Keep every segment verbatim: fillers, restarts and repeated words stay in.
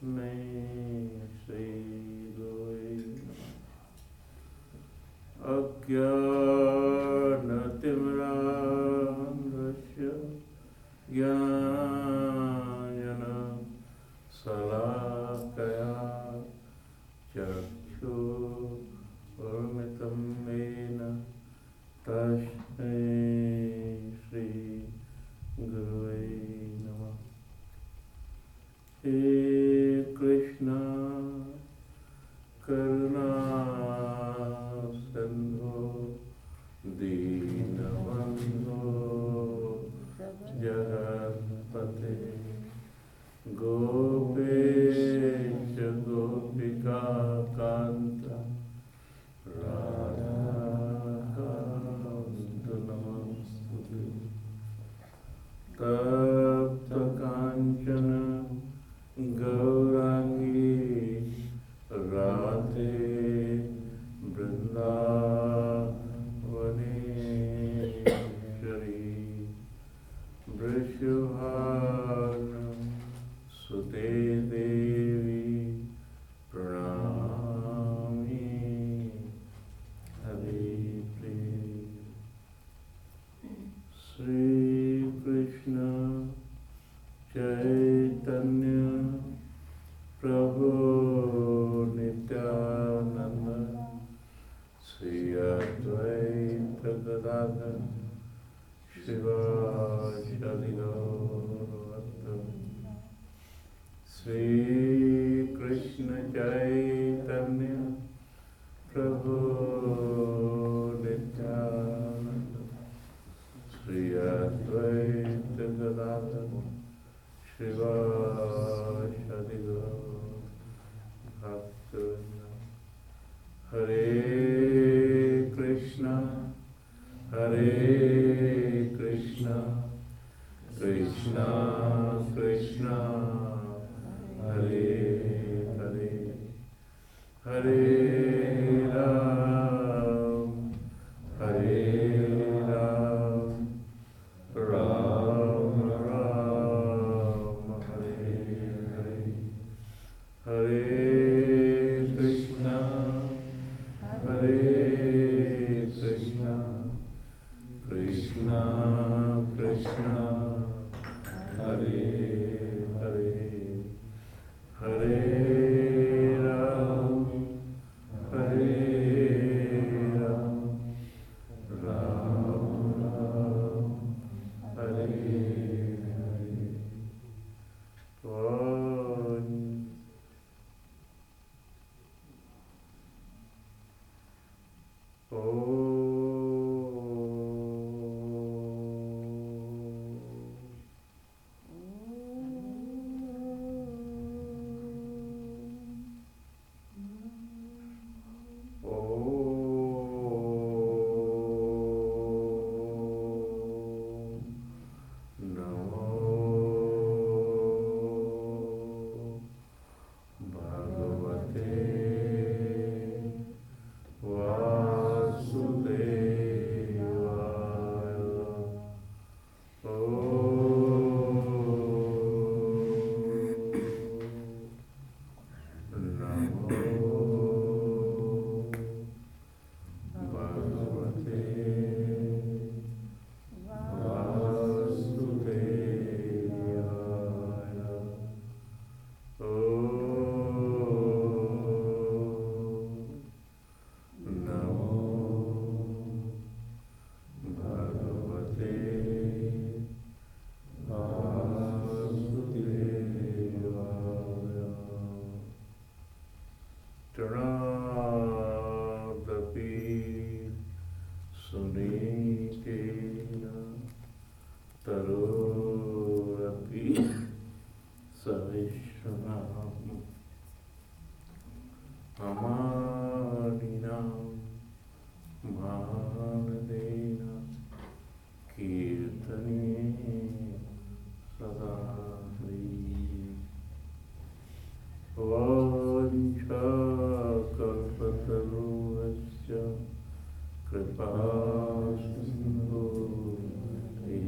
अज्ञानतिमिरान्धस्य ज्ञानशलाकया चक्षुरुन्मिलितं येन तस्मै श्रीगुरवे नमः। हे कृष्ण करुणा सिन्धु दीनबन्धो जगत्पते गोपेश गोपिकान्त राधाकान्त नमोस्तुते। तप्त काञ्चन गौरांगी राधे वृंदावनेश्वरी वृषभानु सुते देवी प्रणमामि हरिप्रिये। श्री कृष्ण चैतन्य प्रभु नित्यानंद श्री अद्वैत गदाधर शिवासादि गौरभक्तवृंद। श्री कृष्ण चैतन्य प्रभु नित्यानंद श्री अद्वैत गदाधर शिवासादि गौरभक्तवृंद। हरे कृष्णा हरे कृष्णा कृष्णा कृष्णा हरे हरे हरे राम हरे राम राम राम हरे हरे। हरे कृष्णा हरे कृष्णा कृष्णा कृष्णा हरे हरे हरे राम हरे राम राम राम हरे हरे। ओ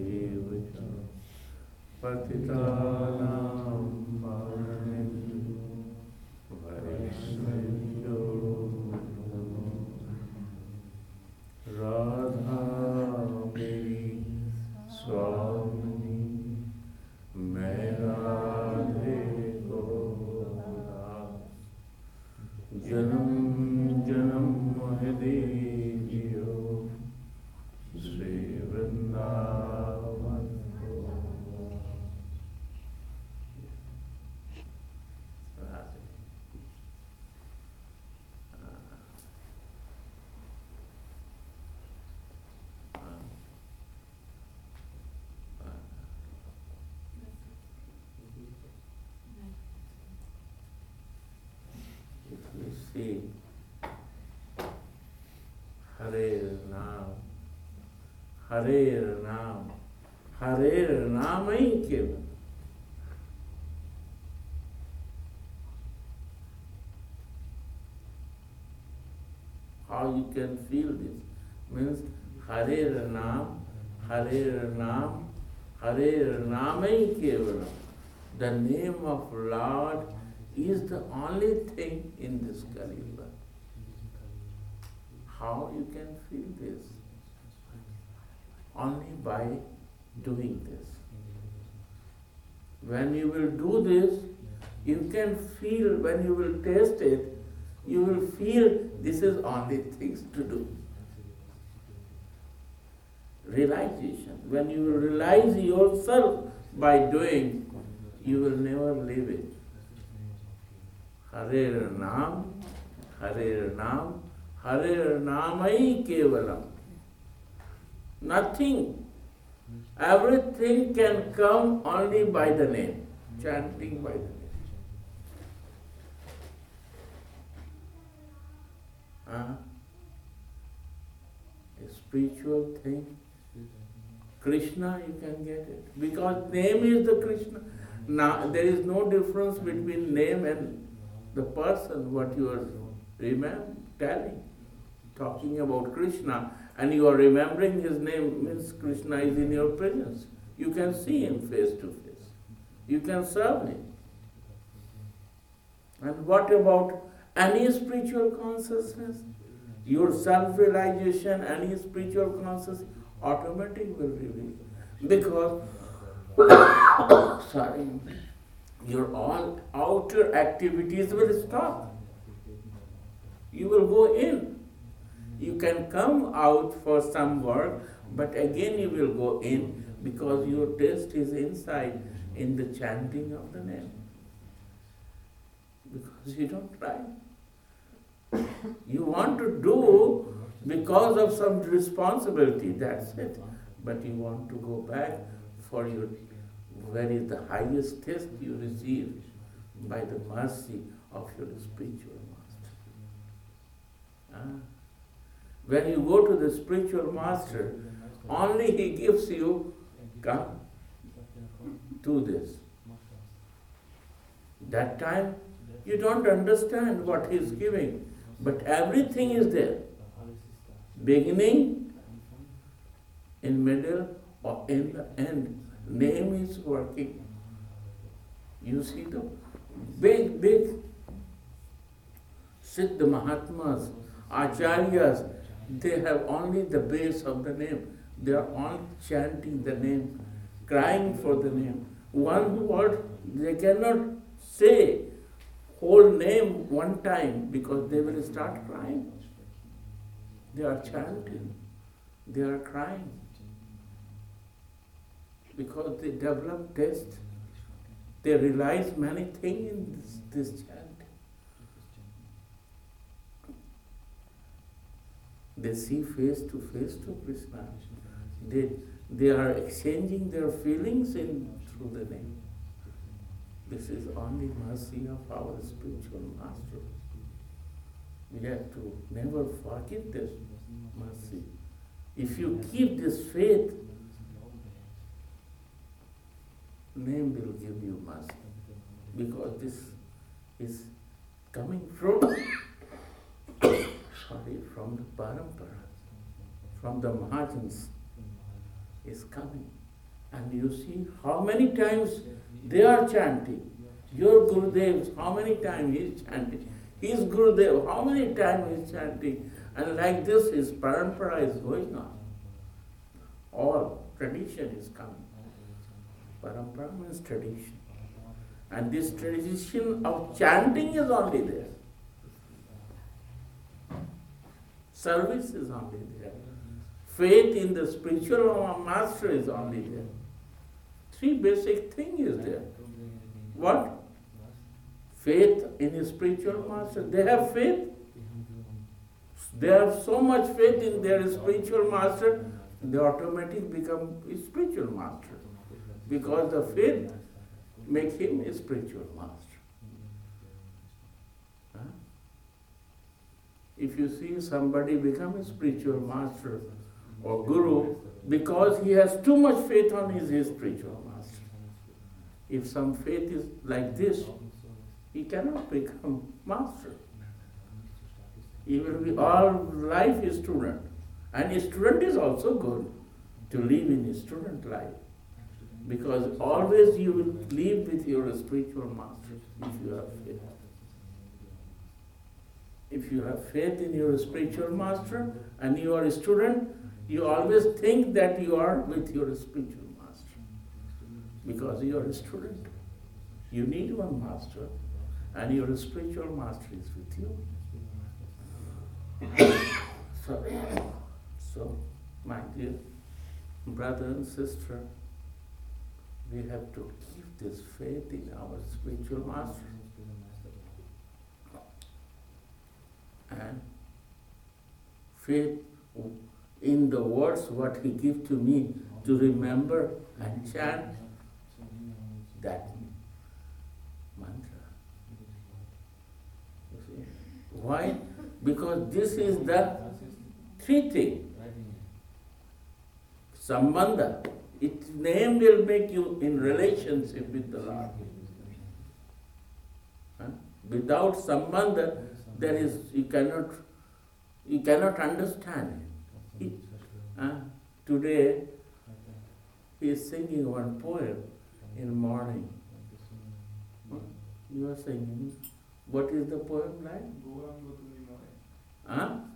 पतितानां पावनेभ्यो See, Hare Nam, Hare Nam, Hare Nam hi keval. How you can feel this? Means Hare Nam, Hare Nam, Hare Nam hi kevalam. The name of Lord is the only thing in this Kali Yuga. How you can feel this? Only by doing this. When you will do this, you can feel, when you will taste it, you will feel this is only things to do. Realization. When you will realize yourself by doing, you will never leave it. Hare Nam, Hare Nam, Hare Namai Kevalam. Nothing. Everything can come only by the name, chanting by the name. Uh, a spiritual thing. Krishna, you can get it. Because name is the Krishna. Now, there is no difference between name and the person, what you are remember, telling. Talking about Krishna, and you are remembering his name, means Krishna is in your presence. You can see him face to face. You can serve him. And what about any spiritual consciousness? Your self-realization, any spiritual consciousness, automatically will reveal. Because, sorry, your all outer activities will stop. You will go in. You can come out for some work, but again you will go in because your taste is inside in the chanting of the name. Because you don't try. You want to do because of some responsibility, that's it. But you want to go back for your very the highest test you receive by the mercy of your spiritual master. Ah. When you go to the spiritual master, only he gives you, come, do this. That time, you don't understand what he is giving, but everything is there. Beginning, in middle, or in the end. Name is working. You see the big, big Siddha Mahatmas, Acharyas, they have only the base of the name. They are all chanting the name, crying for the name. One word, they cannot say whole name one time because they will start crying. They are chanting. They are crying. Because they develop taste. They realize many things in this, this chant. They see face to face to Krishna. They, they are exchanging their feelings in through the name. This is only mercy of our spiritual master. We have to never forget this mercy. If you keep this faith, name will give you mercy. Because this is coming from sorry, from the parampara, from the Mahajans is coming. And you see how many times they are chanting. Your Gurudev, how many times he is chanting. His Gurudev, how many times he is chanting. And like this, his parampara is going on. All tradition is coming. Parampara means tradition. And this tradition of chanting is only there. Service is only there. Faith in the spiritual master is only there. Three basic things is there. What? Faith in his spiritual master. They have faith. They have so much faith in their spiritual master, they automatically become a spiritual master. Because the faith makes him a spiritual master. Huh? if you see somebody become a spiritual master or guru, because he has too much faith on his, his spiritual master. If some faith is like this, he cannot become master. He will be all life a student. And a student is also good to live in a student life. Because always you will live with your spiritual master if you have faith. If you have faith in your spiritual master and you are a student, you always think that you are with your spiritual master. Because you are a student. You need one master and your spiritual master is with you. so, so, my dear brother and sister, we have to keep this faith in our spiritual master. And faith in the words what he gives to me to remember and chant that mantra. You see? Why? Because this is the three thing. Sambandha. Its name will make you in relationship with the Lord. Huh? Without sambandha, there is you cannot you cannot understand it. It, uh, today he is singing one poem in the morning. Huh? You are singing. What is the poem like? Huh?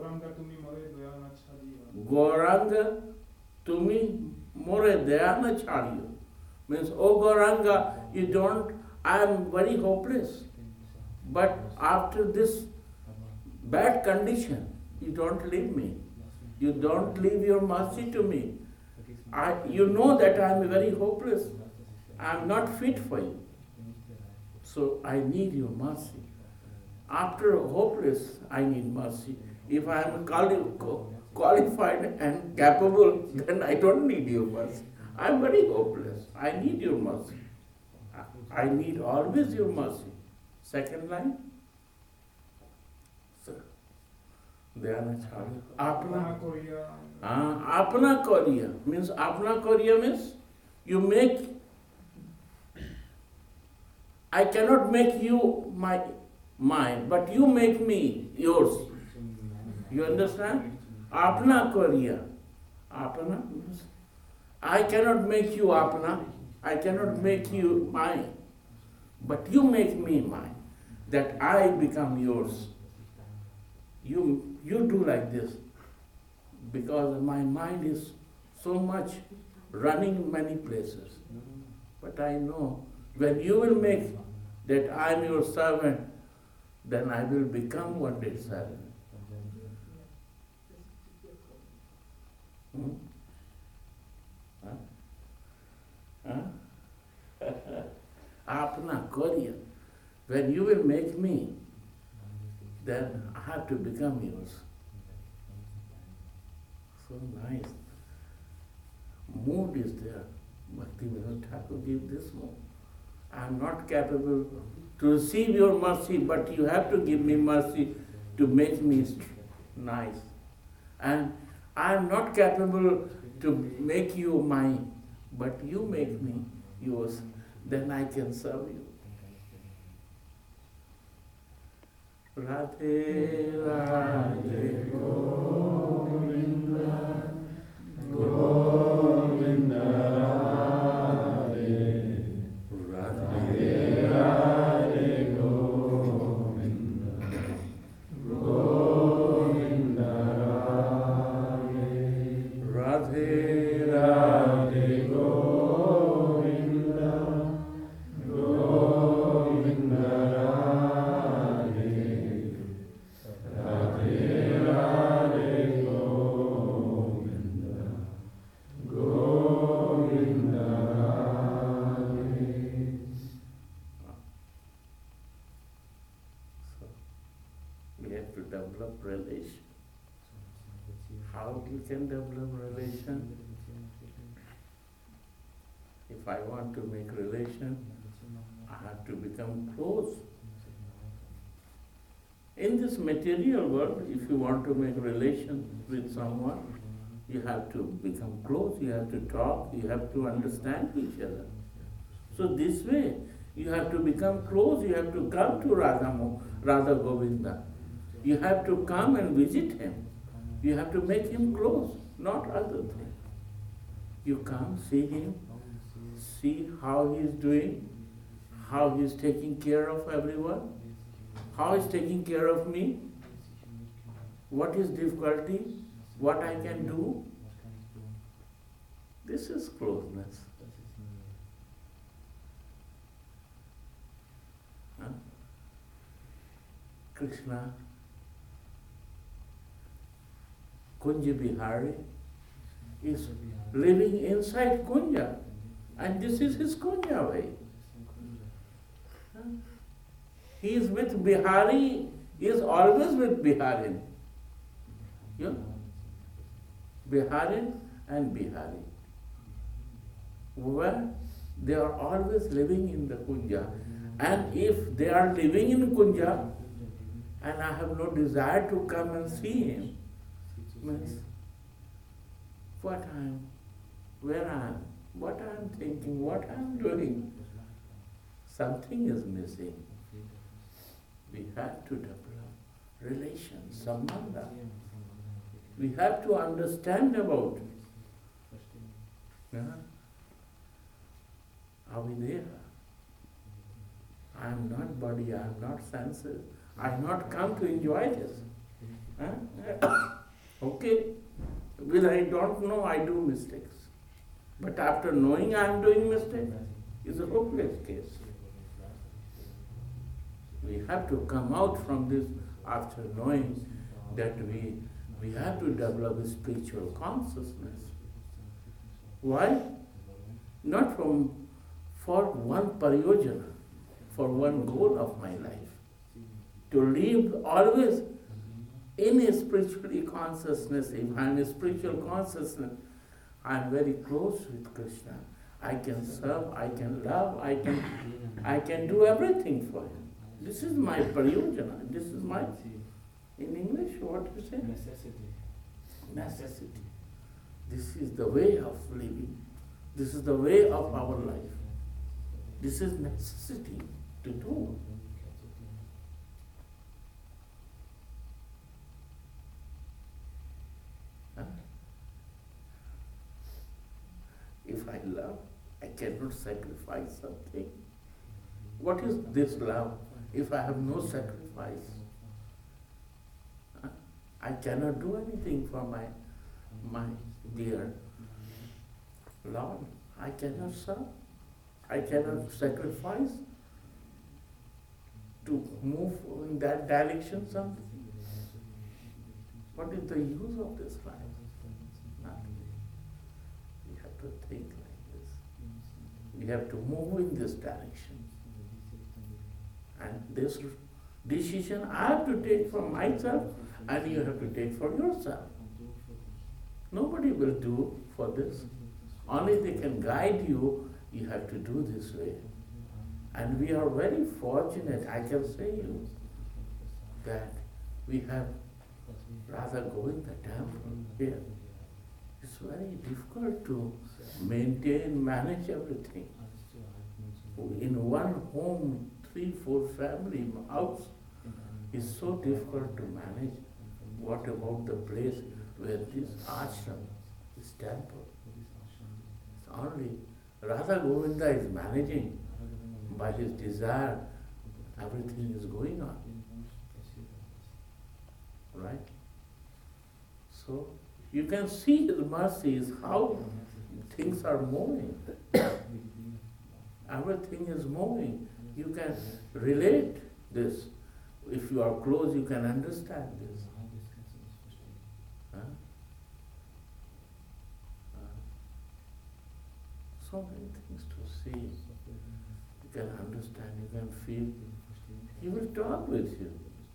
Gauranga Tumi More Dayana Chariyo. Means, oh Gauranga, you don't, I am very hopeless. But after this bad condition, you don't leave me. You don't leave your mercy to me. I, you know that I am very hopeless. I am not fit for you. So I need your mercy. After hopeless, I need mercy. If I am quali- qualified and capable, then I don't need your mercy. I am very hopeless. I need your mercy. I need always your mercy. Second line. So, Apna Korea. Ah, Apna Korea means Apna Korea means you make. I cannot make you my mine, but you make me yours. You understand? Apna Korea. Apna means I cannot make you Apna. I cannot make you mine, but you make me mine. That I become yours. You you do like this because my mind is so much running many places. But I know when you will make that I am your servant, then I will become one day servant. Hmm? Huh? Huh? Apna Korea. When you will make me, then I have to become yours. So nice. Mood is there. Bhaktivinoda Thakur give this mood. I am not capable to receive your mercy, but you have to give me mercy to make me nice. And I am not capable to make you mine, but you make me yours. Then I can serve you. Radhe Radhe Govinda Govinda Radhe Radhe Radhe Govinda Govinda Radhe Radhe Radhe Govinda Govinda develop relation. How you can develop relation? If I want to make relation, I have to become close. In this material world, if you want to make a relation with someone, you have to become close, you have to talk, you have to understand each other. So this way, you have to become close, you have to come to Radha, Mo- Radha Govinda. You have to come and visit him. You have to make him close, not other thing. You come, see him, see how he is doing, how he is taking care of everyone, how he is taking care of me, what is difficulty, what I can do. This is closeness. Huh? Krishna, Kunja Bihari, is living inside Kunja, and this is his Kunja way. Huh? He is with Bihari, he is always with Biharin. Yeah? Biharin and Bihari. Where they are always living in the Kunja. And if they are living in Kunja, and I have no desire to come and see him, means what I am, where I am, what I am thinking, what I am doing, something is missing. We have to develop relations, sambandha. We have to understand about it. Yeah? Are we there? I am not body, I am not senses. I have not come to enjoy this. Huh? Okay. Well, I don't know, I do mistakes. But after knowing I am doing mistakes, is a hopeless case. We have to come out from this after knowing that we, we have to develop a spiritual consciousness. Why? Not from for one pariyojana, for one goal of my life. To live always in a spiritual consciousness. If I am a spiritual consciousness, I am very close with Krishna. I can serve, I can love, I can I can do everything for him. This is my pariyojana. This is my, in English, what you say? Necessity. Necessity. This is the way of living. This is the way of our life. This is necessity to do. Huh? If I love, I cannot sacrifice something. What is this love if I have no sacrifice? Huh? I cannot do anything for my, my dear Lord. I cannot serve. I cannot sacrifice to move in that direction something. What is the use of this life? Nothing. We have to think like this. We have to move in this direction. And this decision I have to take for myself and you have to take for yourself. Nobody will do for this. Only they can guide you. You have to do this way. And we are very fortunate, I can say you, that we have Radha Govinda temple here. It's very difficult to maintain, manage everything. In one home, three, four family house is so difficult to manage. What about the place where this ashram, this temple? It's only Radha Govinda is managing. By his desire, everything is going on. Right? So, you can see his mercies, how things are moving. Everything is moving. You can relate this. If you are close, you can understand this. Huh? So many things to see. You can understand, you can feel. He will talk with you.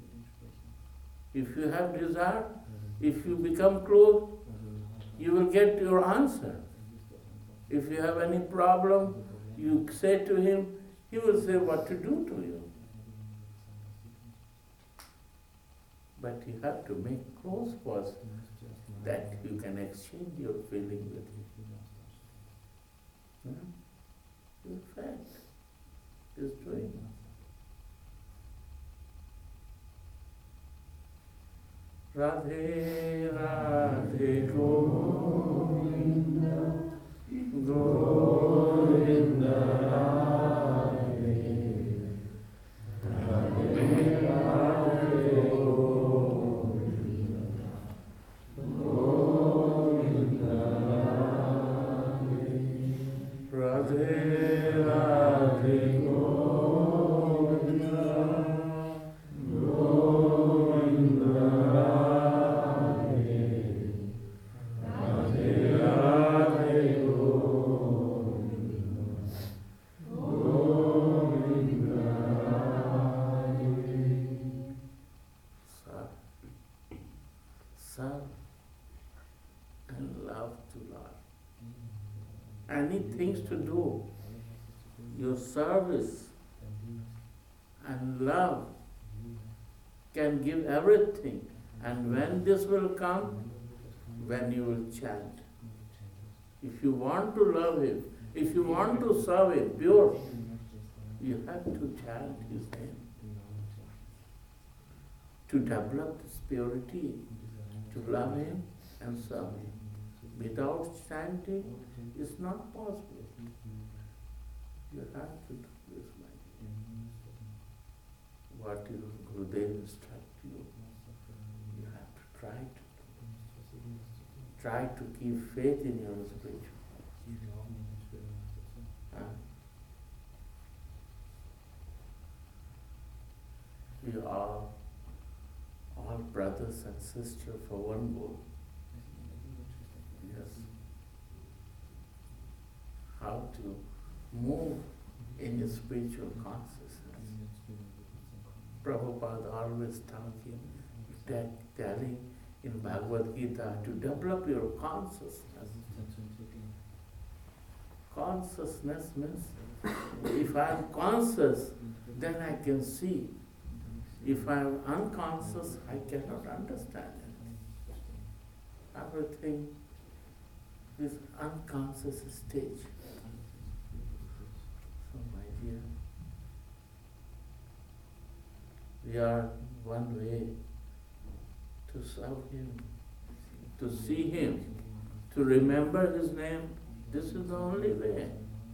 If you have desire, if you become close, you will get your answer. If you have any problem, you say to him, he will say what to do to you. But you have to make close first that you can exchange your feeling with him. Hmm? It's a fact. It's doing. Radhe Radhe Govinda Govinda Radhe Radhe Radhe Govinda Govinda Radhe Radhe Radhe Govinda Govinda serve and love to Lord. Any things to do, your service and love can give everything. And when this will come, when you will chant. If you want to love Him, if you want to serve Him pure, you have to chant His name. To develop this purity, to love Him and serve Him. Without chanting, it's not possible. You have to do this, my dear. What your Gurudev instruct you, you have to try to do. Try to keep faith in your spiritual. Huh? We are all brothers and sisters for one goal. Yes. How to move in the spiritual consciousness. Prabhupada always talking, telling in Bhagavad Gita to develop your consciousness. Consciousness means if I am conscious, then I can see. If I am unconscious, I cannot understand it. Everything is unconscious stage. So my dear, we are one way to serve Him, to see Him, to remember His name. This is the only way.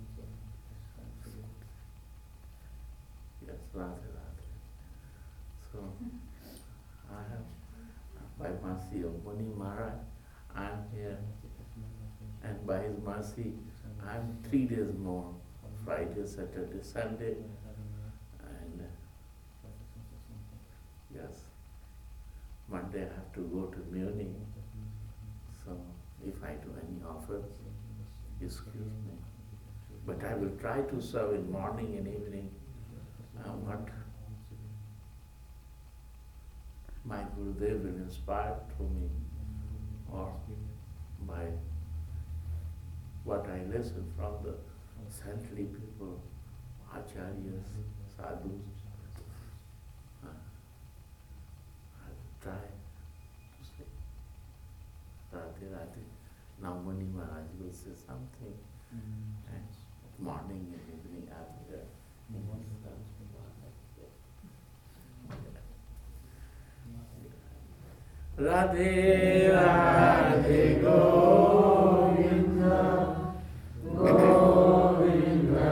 Yes, Radhe Radhe. So, I have, by mercy of Muni Maharaj, I am here. And by his mercy, I am three days more. Friday, Saturday, Sunday. And yes, Monday I have to go to Munich. So, if I do any offer, excuse me. But I will try to serve in morning and evening. Uh, what my Gurudev will inspire to me, or by what I listen from the saintly people, acharyas, sadhus. Uh, I will try to say Radhe Radhe. Now Muni Maharaj will say something, mm-hmm. and morning and evening after. Mm-hmm. Radhe Radhe Govinda Govinda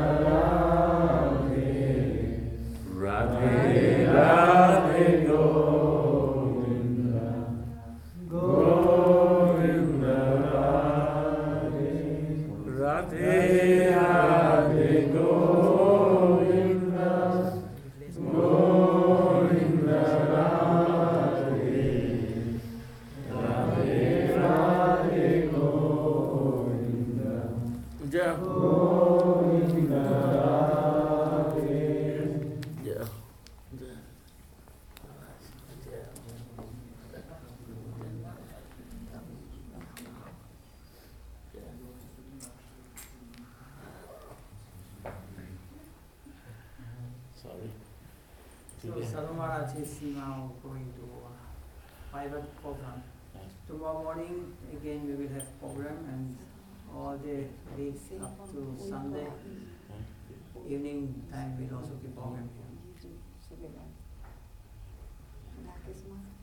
Radhe Radhe Radhe Govinda Govinda Radhe Radhe Govinda Govinda So Sadhu Maharaj is now going to private program. Tomorrow morning again we will have program, and all the week up to Sunday evening time we'll also be program here.